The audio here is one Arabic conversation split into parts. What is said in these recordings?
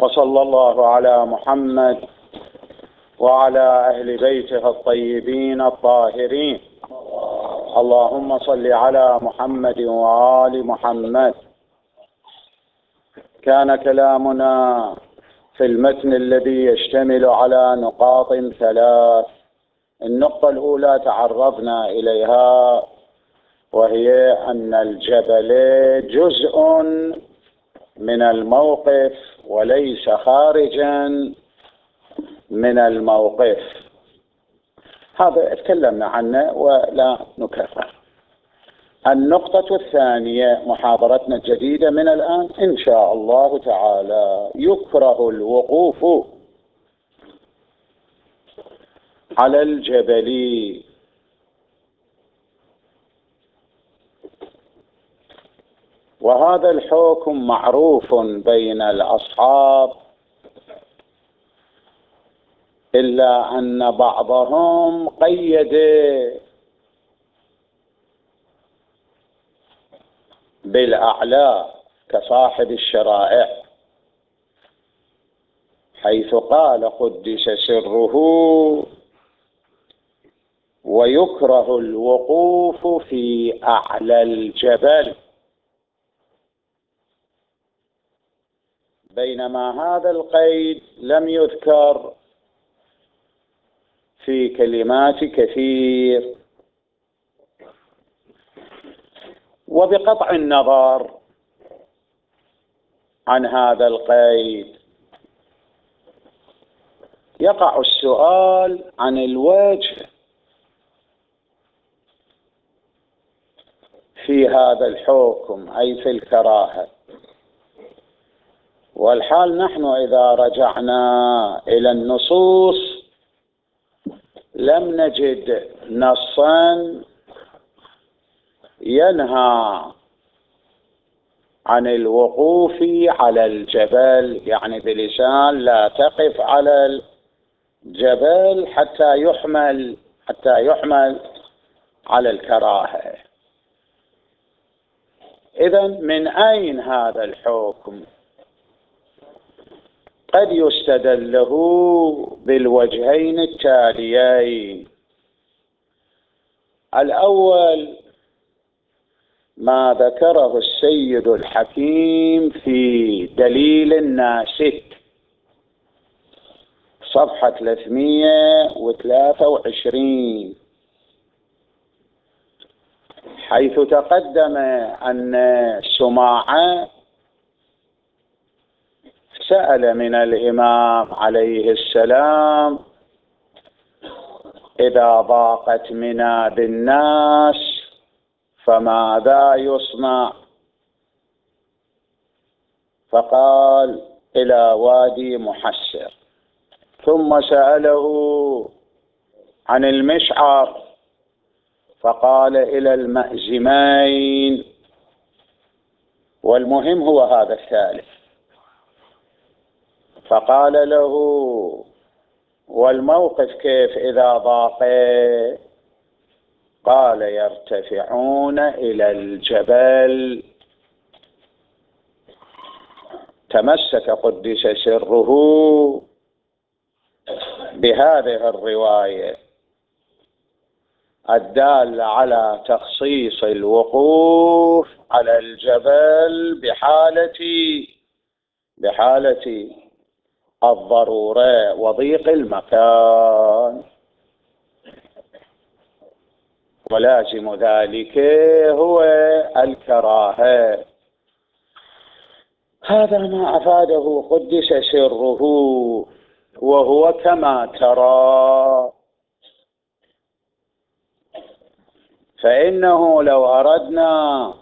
وصلى الله على محمد وعلى أهل بيته الطيبين الطاهرين. اللهم صل على محمد وآل محمد. كان كلامنا في المتن الذي يشتمل على نقاط ثلاث. النقطة الأولى تعرضنا إليها، وهي أن الجبل جزء من الموقف وليس خارجا من الموقف. هذا تكلمنا عنه ولا نكرر. النقطة الثانية، محاضرتنا الجديدة من الآن إن شاء الله تعالى، يكره الوقوف على الجبل. وهذا الحكم معروف بين الأصحاب، إلا أن بعضهم قيد بالأعلى كصاحب الشرائع، حيث قال قدس سره: ويكره الوقوف في أعلى الجبل، بينما هذا القيد لم يذكر في كلمات كثير. وبقطع النظر عن هذا القيد، يقع السؤال عن الوجه في هذا الحكم، أي في الكراهة. والحال نحن إذا رجعنا إلى النصوص لم نجد نصا ينهى عن الوقوف على الجبل، يعني بلسان لا تقف على الجبل حتى يحمل على الكراهة. إذن من أين هذا الحكم؟ قد يستدل له بالوجهين التاليين. الأول ما ذكره السيد الحكيم في دليل الناسك، صفحة 323، حيث تقدم أن سماعة سأل من الإمام عليه السلام: إذا ضاقت منى بالناس فماذا يصنع؟ فقال: إلى وادي محسر. ثم سأله عن المشعر، فقال: إلى المأزمين. والمهم هو هذا الثالث. فقال له: والموقف كيف إذا ضاق؟ قال: يرتفعون إلى الجبل. تمسك قدس سره بهذه الرواية الدالة على تخصيص الوقوف على الجبل بحالة الضرورة وضيق المكان، ولازم ذلك هو الكراهة. هذا ما أفاده قدس سره، وهو كما ترى. فإنه لو أردنا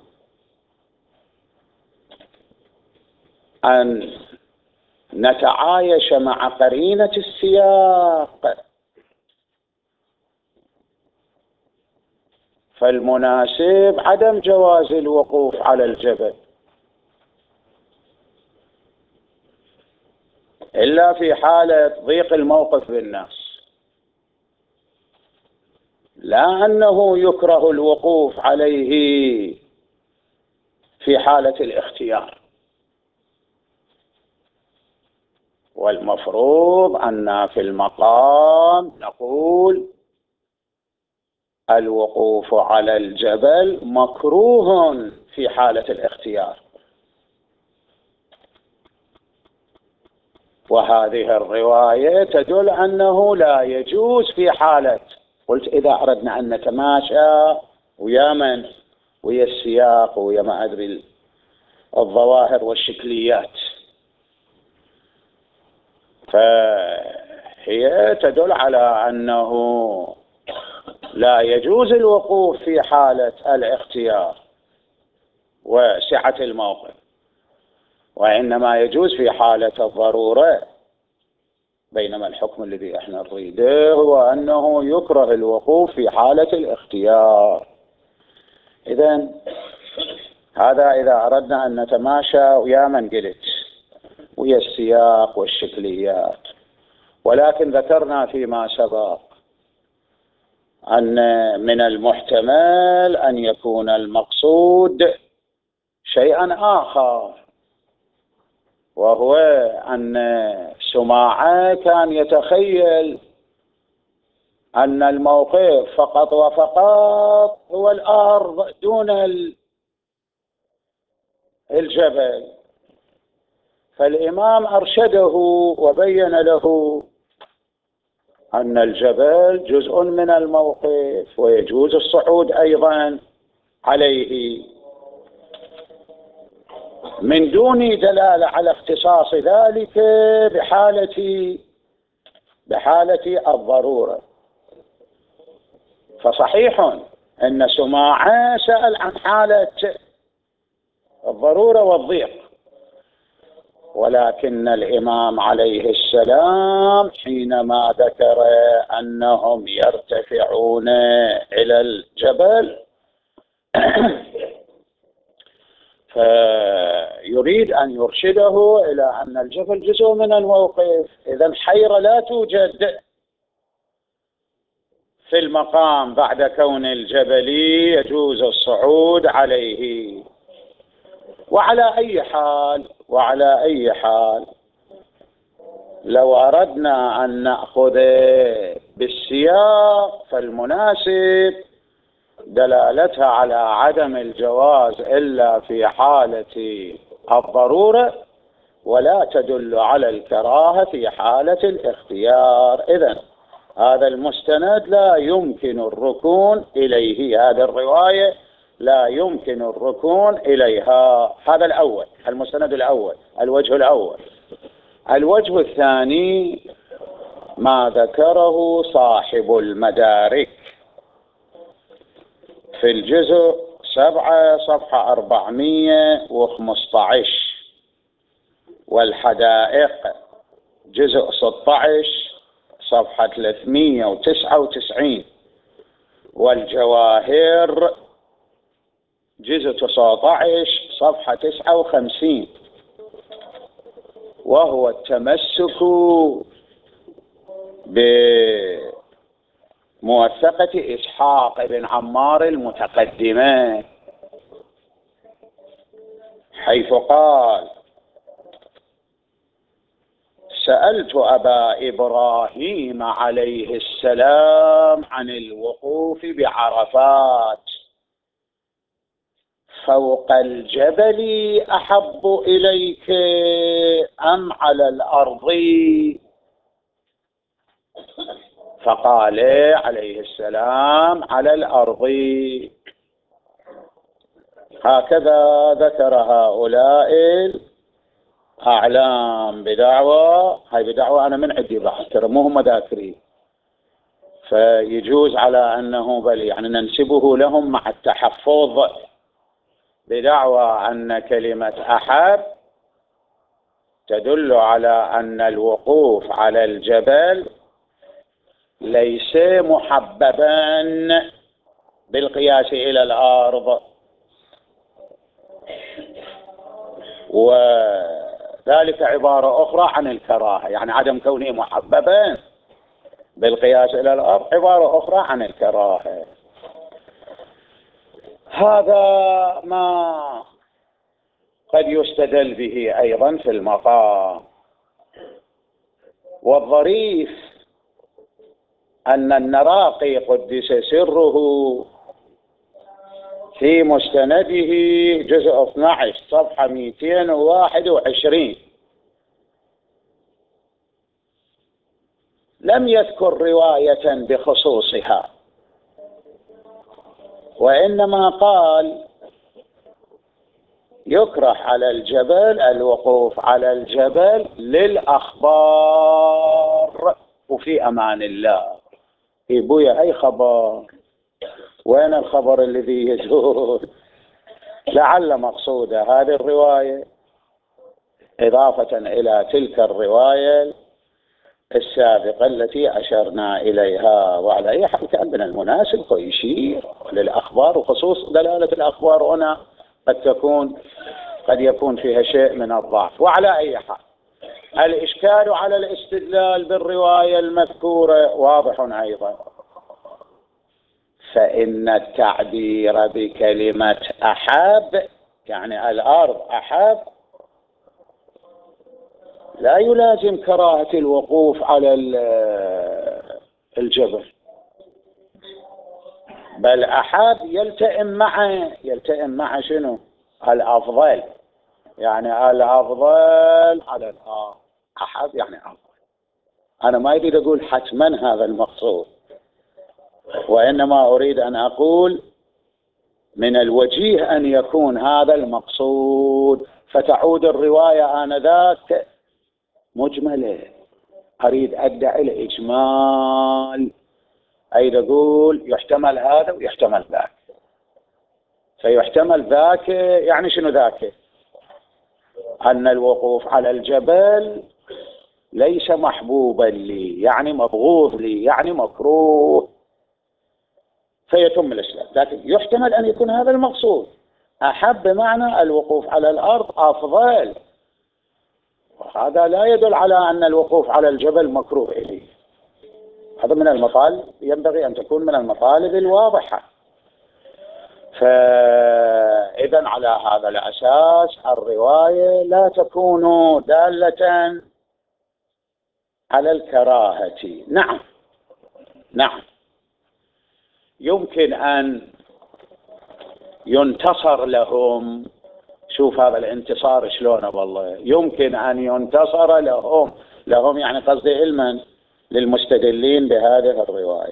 أن نتعايش مع قرينة السياق، فالمناسب عدم جواز الوقوف على الجبل إلا في حالة ضيق الموقف بالناس، لا أنه يكره الوقوف عليه في حالة الاختيار. والمفروض أن في المقام نقول الوقوف على الجبل مكروه في حالة الاختيار، وهذه الرواية تدل أنه لا يجوز في حالة، قلت إذا أردنا أن نتماشى ويا من ويا السياق ويا ما أدري الظواهر والشكليات، فهي تدل على أنه لا يجوز الوقوف في حالة الاختيار وسعة الموقف، وإنما يجوز في حالة الضرورة، بينما الحكم الذي احنا نريده هو أنه يكره الوقوف في حالة الاختيار. إذن هذا إذا أردنا أن نتماشى ويا من قلت ويا السياق والشكليات، ولكن ذكرنا فيما سبق أن من المحتمل أن يكون المقصود شيئا آخر، وهو أن سماعة كان يتخيل أن الموقف فقط وفقط هو الأرض دون الجبل، فالإمام أرشده وبين له أن الجبل جزء من الموقف ويجوز الصعود أيضا عليه، من دون دلالة على اختصاص ذلك بحالة الضرورة. فصحيح أن سماعة سأل عن حالة الضرورة والضيق، ولكن الإمام عليه السلام حينما ذكر أنهم يرتفعون إلى الجبل فيريد أن يرشده إلى أن الجبل جزء من الموقف، إذن حيرة لا توجد في المقام بعد كون الجبل يجوز الصعود عليه. وعلى أي حال لو أردنا أن نأخذ بالسياق فالمناسب دلالتها على عدم الجواز إلا في حالة الضرورة، ولا تدل على الكراهة في حالة الاختيار. إذن هذا المستند لا يمكن الركون إليه، هذه الرواية لا يمكن الركون إليها. هذا الأول، المستند الأول، الوجه الأول. الوجه الثاني ما ذكره صاحب المدارك في الجزء 7 صفحة 415، والحدائق جزء 16 صفحة 399، والجواهر جزء 19 صفحة 59، وهو التمسك بموثقة إسحاق بن عمار المتقدمة، حيث قال: سألت أبا إبراهيم عليه السلام عن الوقوف بعرفات فوق الجبل أحب إليك أم على الأرض؟ فقال عليه السلام: على الأرض. هكذا ذكر هؤلاء الأعلام بدعوى، هاي بدعوى أنا من عندي بحث، ترى مو هم ذاكرين، فيجوز على أنه بل يعني ننسبه لهم مع التحفظ، بدعوى أن كلمة أحب تدل على أن الوقوف على الجبل ليس محببا بالقياس إلى الأرض، وذلك عبارة أخرى عن الكراهة، يعني عدم كونه محببا بالقياس إلى الأرض عبارة أخرى عن الكراهة. هذا ما قد يستدل به أيضا في المقام. والظريف أن النراقي قدس سره في مستنده جزء 12 صفحة 221 لم يذكر رواية بخصوصها، وإنما قال يكره على الجبل الوقوف على الجبل للأخبار وفي أمان الله. يبويا أي خبر؟ وين الخبر الذي يدور؟ لعل مقصوده هذه الرواية إضافة إلى تلك الرواية السابقة التي أشرنا إليها. وعلى أي حال كان من المناسب يشير للأخبار، وخصوص دلالة الأخبار هنا قد يكون فيها شيء من الضعف. وعلى أي حال الإشكال على الاستدلال بالرواية المذكورة واضح أيضا، فإن التعبير بكلمة أحاب يعني الأرض أحاب لا يلازم كراهة الوقوف على الجبل، بل أحاب يلتئم معه شنو؟ الأفضل، يعني الأفضل على الأرض. أحاب يعني أفضل. أنا ما أريد أقول حتما هذا المقصود، وإنما أريد أن أقول من الوجيه أن يكون هذا المقصود، فتعود الرواية آنذاك مجملة. أريد أدعي الإجمال، أريد أقول يحتمل هذا ويحتمل ذاك. فيحتمل ذاك يعني شنو ذاك؟ أن الوقوف على الجبل ليس محبوبا لي، يعني مبغوض لي، يعني مكروه، فيتم الإسلام. لكن يحتمل أن يكون هذا المقصود، أحب بمعنى الوقوف على الأرض أفضل، وهذا لا يدل على أن الوقوف على الجبل مكروه إليه. هذا من المطالب، ينبغي أن تكون من المطالب الواضحة. فإذا على هذا الأساس الرواية لا تكون دالة على الكراهة. نعم يمكن أن ينتصر لهم. شوف هذا الانتصار شلونه، والله يمكن أن ينتصر لهم يعني قصدي علما للمستدلين بهذه الرواية،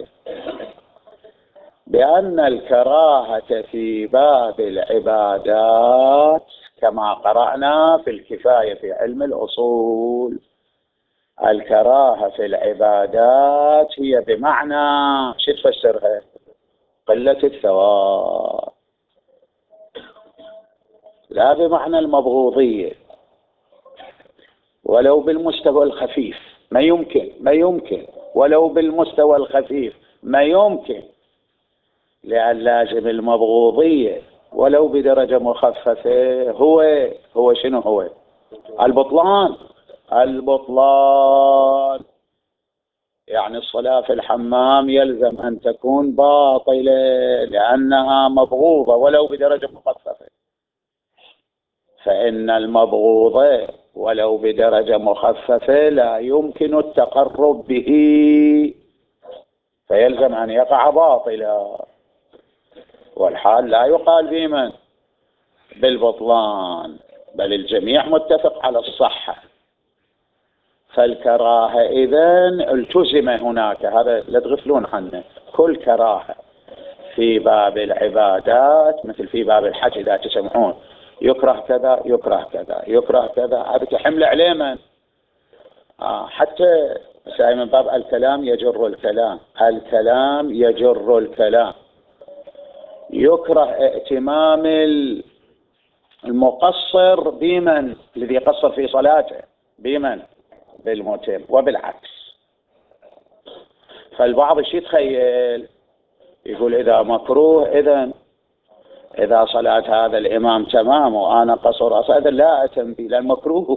بأن الكراهة في باب العبادات كما قرأنا في الكفاية في علم الأصول، الكراهة في العبادات هي بمعنى شو تفسرها؟ قلة الثواب، لا بمعنى المبغوضية ولو بالمستوى الخفيف. ما يمكن ولو بالمستوى الخفيف ما يمكن، لأن لازم المبغوضية ولو بدرجة مخففة هو شنو؟ هو البطلان. يعني الصلاة في الحمام يلزم أن تكون باطلة لأنها مبغوضة ولو بدرجة مخففة، فإن المبغوضة ولو بدرجة مخففة لا يمكن التقرب به، فيلزم أن يقع باطلا. والحال لا يقال بمن؟ بالبطلان، بل الجميع متفق على الصحة. فالكراهة إذن التزم هناك، هذا لا تغفلون عنه، كل كراهة في باب العبادات مثل في باب الحج إذا تسمعون يكره كذا يكره كذا يكره كذا، هذا تحمل عليه من؟ حتى من باب الكلام يجر الكلام، الكلام يجر الكلام. يكره ائتمام المقصر بمن؟ الذي يقصر في صلاته بمن؟ بالمتم، وبالعكس. فالبعض يتخيل يقول إذا مكروه إذا صلاة هذا الإمام تمام وأنا قصر أصلا لا أتم به، لأن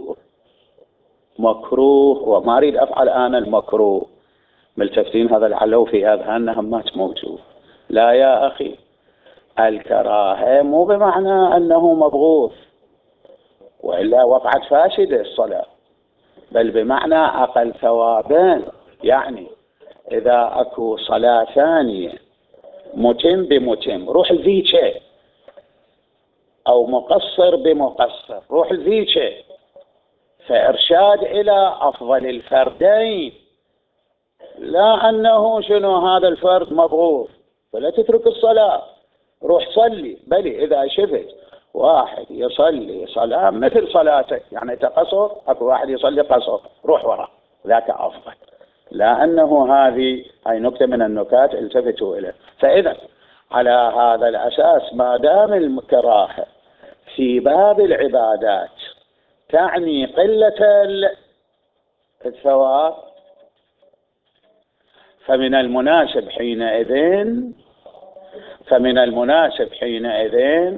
مكروه وما أريد أفعل أنا المكروه. ملتفتين هذا لعله في أذهاننا همات موجود. لا يا أخي، الكراهة مو بمعنى أنه مبغوث، وإلا وقعت فاسدة الصلاة. بل بمعنى أقل ثوابا. يعني إذا أكو صلاة ثانية متم بمتم روح الذيكة، أو مقصر بمقصر روح الذيكة، فإرشاد إلى أفضل الفردين، لا أنه شنو هذا الفرد مضغوط فلا تترك الصلاة روح صلي. بل إذا شفت واحد يصلي صلاة مثل صلاتك يعني تقصر، أكو واحد يصلي قصر روح وراه ذاك أفضل، لا أنه هذه هاي نكتة من النكات التفتوا إليه. فإذا على هذا الأساس ما دام الكراهة في باب العبادات تعني قلة الثواب، فمن المناسب حينئذ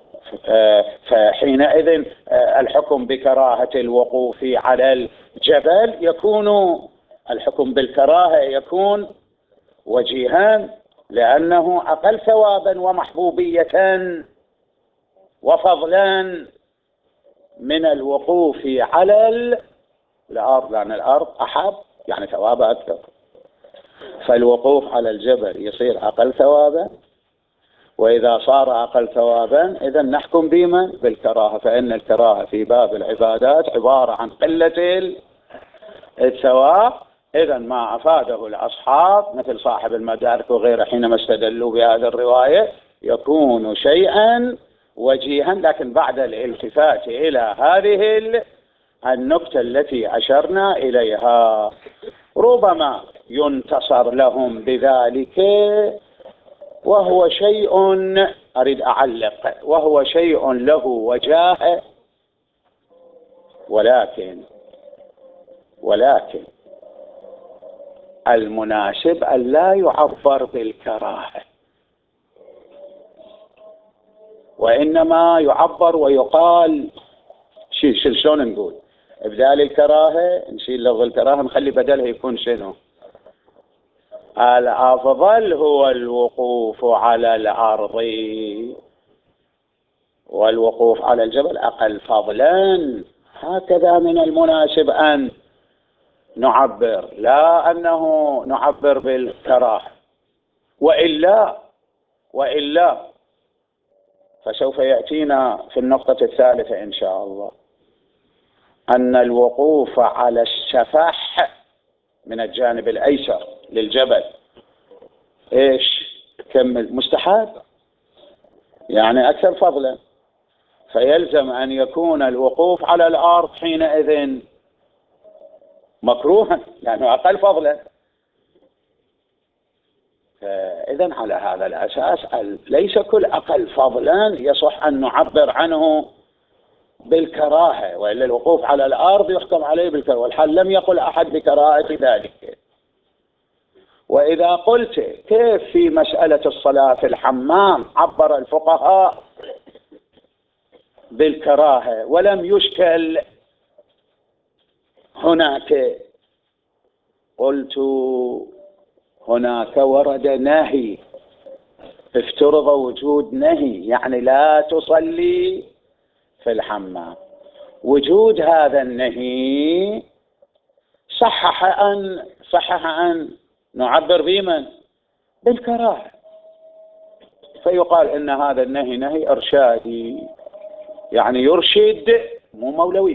فحينئذ الحكم بكراهة الوقوف على الجبل يكون الحكم بالكراهة يكون وجيها، لأنه أقل ثوابا ومحبوبية وفضلا من الوقوف على الأرض، لأن الأرض أحب يعني ثوابها أكثر، فالوقوف على الجبل يصير أقل ثوابا. وإذا صار أقل ثوابا إذا نحكم بما بالكراهة، فإن الكراهة في باب العبادات عبارة عن قلة الثواب. إذا ما أفاده الأصحاب مثل صاحب المدارك وغيره حينما استدلوا بهذه الرواية يكون شيئا وجيها، لكن بعد الالتفات إلى هذه النكتة التي أشرنا إليها ربما ينتصر لهم بذلك، وهو شيء أريد أعلق، وهو شيء له وجاهة، ولكن المناسب أن لا يعبر بالكراهة، وإنما يعبر ويقال شلون نقول إبدال الكراهة، نشيل لفظ الكراهة نخلي بدلها يكون شنو؟ الأفضل هو الوقوف على الأرض، والوقوف على الجبل أقل فضلا. هكذا من المناسب أن نعبر، لا أنه نعبر بالكراهة، وإلا فسوف يأتينا في النقطة الثالثة إن شاء الله أن الوقوف على السفح من الجانب الأيسر للجبل كمل مستحب يعني أكثر فضلا، فيلزم أن يكون الوقوف على الأرض حينئذ مكروها لأنه أقل فضلا. إذن على هذا الأساس ليس كل أقل فضلا يصح أن نعبر عنه بالكراهة، وإلا الوقوف على الأرض يحكم عليه بالكراهة، والحال لم يقل أحد بكراهة ذلك. وإذا قلت كيف في مسألة الصلاة في الحمام عبر الفقهاء بالكراهة ولم يشكل هناك، قلت هناك ورد نهي، افترض وجود نهي يعني لا تصلي في الحمام، وجود هذا النهي صحح أن نعبر بمن بالكراهة، فيقال إن هذا النهي نهي إرشادي يعني يرشد مو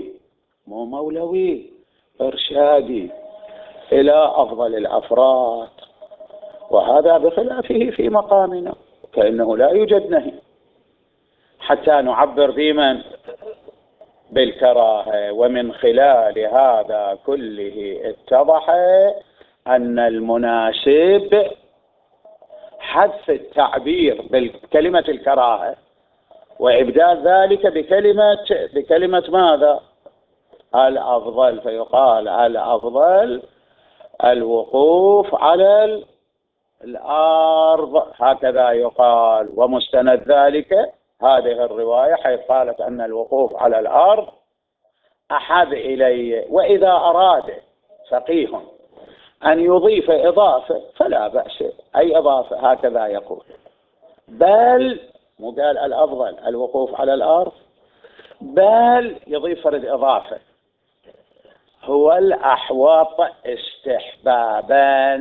مولوي إرشادي إلى أفضل الأفراد، وهذا بخلافه في مقامنا كأنه لا يوجد نهي حتى نعبر بمن بالكراهة. ومن خلال هذا كله اتضح أن المناسب حذف التعبير بكلمة الكراهة وإبدال ذلك بكلمة ماذا؟ الأفضل، فيقال الأفضل الوقوف على الأرض، هكذا يقال. ومستند ذلك هذه الرواية حيث قالت أن الوقوف على الأرض أحب إلي. وإذا أراد فقيه أن يضيف إضافة فلا بأس، أي إضافة هكذا يقول، بل مو قال الأفضل الوقوف على الأرض، بل يضيف فرد إضافة هو الأحوط استحبابا،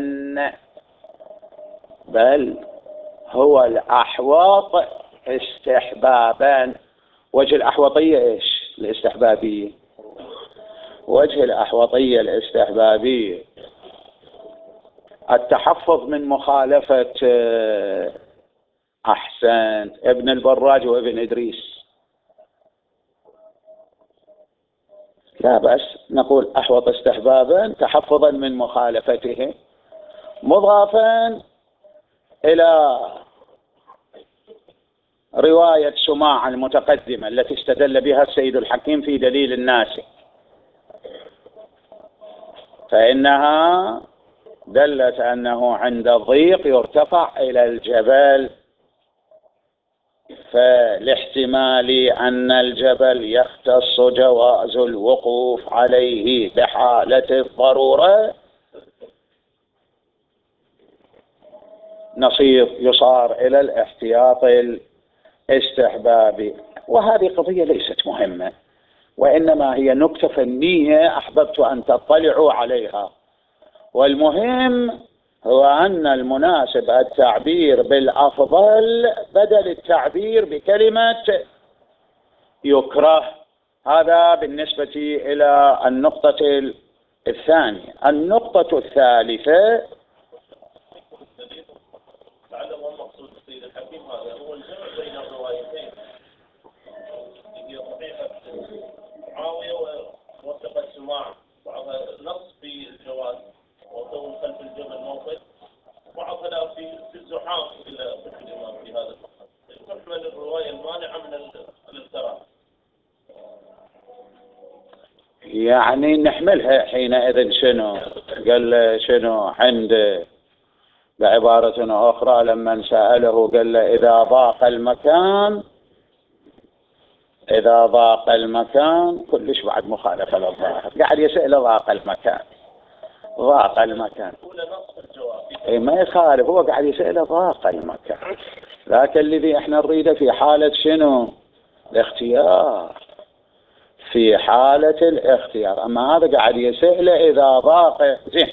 بل هو الأحوط استحبابا. وجه الأحوطية إيش؟ الاستحبابية. وجه الأحوطية الاستحبابية التحفظ من مخالفة أحسن ابن البراج وابن إدريس. لا بأس نقول أحوط استحبابا تحفظا من مخالفته، مضافا إلى رواية سماع المتقدمة التي استدل بها السيد الحكيم في دليل الناس، فإنها دلت أنه عند الضيق يرتفع إلى الجبل، فالاحتمال أن الجبل يختص جواز الوقوف عليه بحالة الضرورة يصار إلى الاحتياط الاستحبابي. وهذه قضية ليست مهمة، وإنما هي نكتة فنية أحببت أن تطلعوا عليها. والمهم هو أن المناسب التعبير بالأفضل بدل التعبير بكلمة يكره. هذا بالنسبة إلى النقطة الثانية. النقطة الثالثة لعله المقصود السيد الحكيم هذا هو الجمع بين الروايتين، هي صحيحة معاوية ووثقت سماع، بعضها نص في الجواز وكون خلف الجبل موقف، وبعضها في الزحام إلى فقه الإمام في هذا المقام. تحمل الرواية المانعة من الكراهة، يعني نحملها حينئذ شنو؟ قال شنو عند بعبارة أخرى لما سأله قال له إذا ضاق المكان كلش بعد مخالفة للظاهر، قاعد يسأل ضاق المكان ما يخالف، هو قاعد يسأل ضاق المكان، لكن الذي احنا نريده في حالة شنو؟ الاختيار، في حالة الاختيار. أما هذا قاعد يسأل إذا ضاق. زين.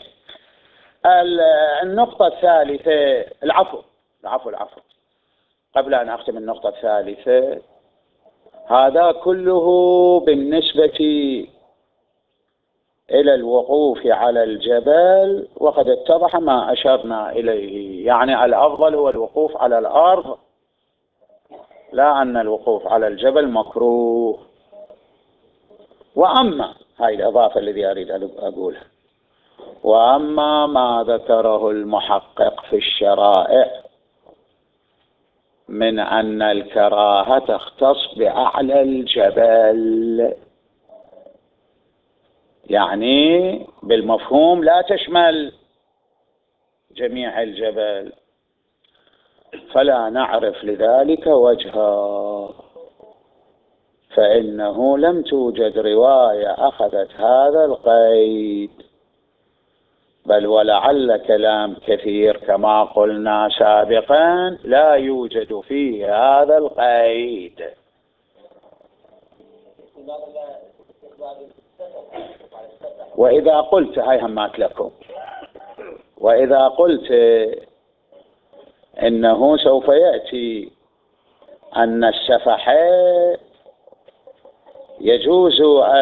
النقطة الثالثة العفو قبل أن أختم النقطة الثالثة، هذا كله بالنسبة إلى الوقوف على الجبل، وقد اتضح ما أشرنا إليه، يعني الأفضل هو الوقوف على الأرض، لا أن الوقوف على الجبل مكروه. وأما هاي الإضافة الذي أريد أن أقولها، وأما ما ذكره المحقق في الشرائع من أن الكراهة تختص بأعلى الجبل، يعني بالمفهوم لا تشمل جميع الجبل، فلا نعرف لذلك وجها، فإنه لم توجد رواية أخذت هذا القيد، بل ولعل كلام كثير كما قلنا سابقا لا يوجد فيه هذا القيد. وإذا قلت هاي همات لكم، وإذا قلت إنه سوف يأتي أن السفح يجوز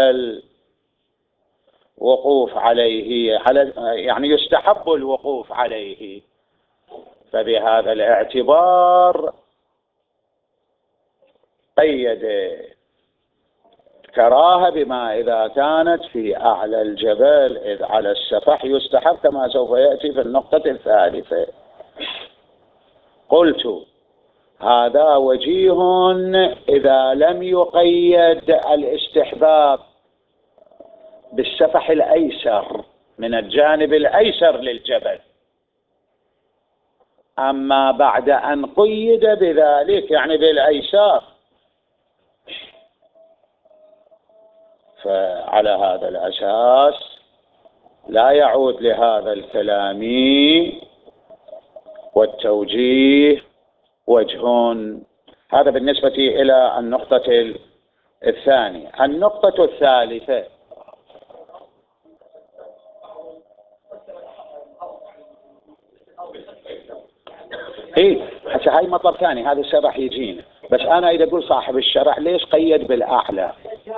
الوقوف عليه يعني يستحب الوقوف عليه، فبهذا الاعتبار قيد كراهة بما إذا كانت في أعلى الجبل، إذ على السفح يستحب كما سوف يأتي في النقطة الثالثة. قلت هذا وجيه إذا لم يقيد الاستحباب بالسفح الأيسر من الجانب الأيسر للجبل، أما بعد أن قيد بذلك يعني بالأيسار، فعلى هذا الأساس لا يعود لهذا الكلام والتوجيه وجه. هذا بالنسبة إلى النقطة الثانية. النقطة الثالثة اي حتى هاي مطلب ثاني، هذا السبح يجينا. بس انا اذا اقول صاحب الشرع ليش قيد بالاعلى؟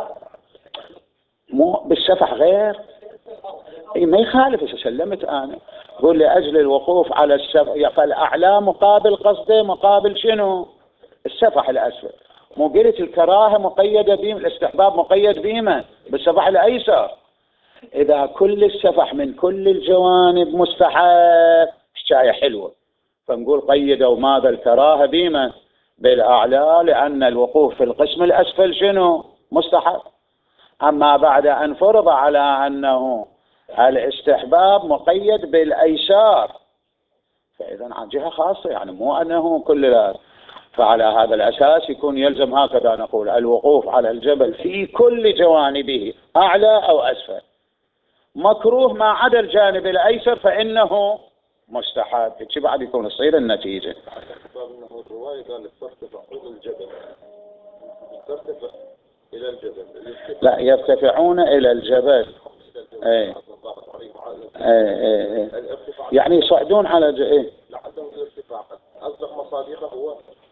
مو بالسفح غير. اي ما يخالف اذا سلمت انا قول لاجل الوقوف على السفح، فالاعلى مقابل قصده مقابل شنو؟ السفح الاسفل. مو قلت الكراهه مقيده بهم، الاستحباب مقيد بهما بالسفح الايسر. اذا كل السفح من كل الجوانب مستحب حكايه حلوه، فنقول قيدوا ماذا الكراهه بما بالاعلى، لان الوقوف في القسم الاسفل شنو؟ مستحب. اما بعد ان فرض على انه الاستحباب مقيد بالايسار، فاذا عن جهه خاصه، يعني مو انه كل ذلك. فعلى هذا الاساس يكون يلزم هكذا نقول الوقوف على الجبل في كل جوانبه اعلى او اسفل مكروه، ما عدا الجانب الايسر فانه مستحب. شي بعد يكون يصير النتيجه. انه الروايه قال ترتفع الى الجبل، ترتفع الى الجبل. لا، يرتفعون الى الجبل. اي اي يعني يصعدون على ايه لعدم الارتفاع، اصدق مصادقه هو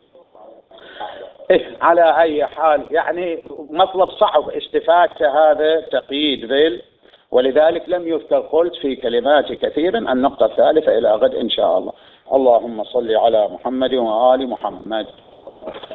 إيه. على اي حال يعني مطلب صعب استفادة هذا تقييد ولذلك لم يذكر. قلت في كلمات كثيرا النقطة الثالثة إلى غد إن شاء الله. اللهم صل على محمد وآل محمد.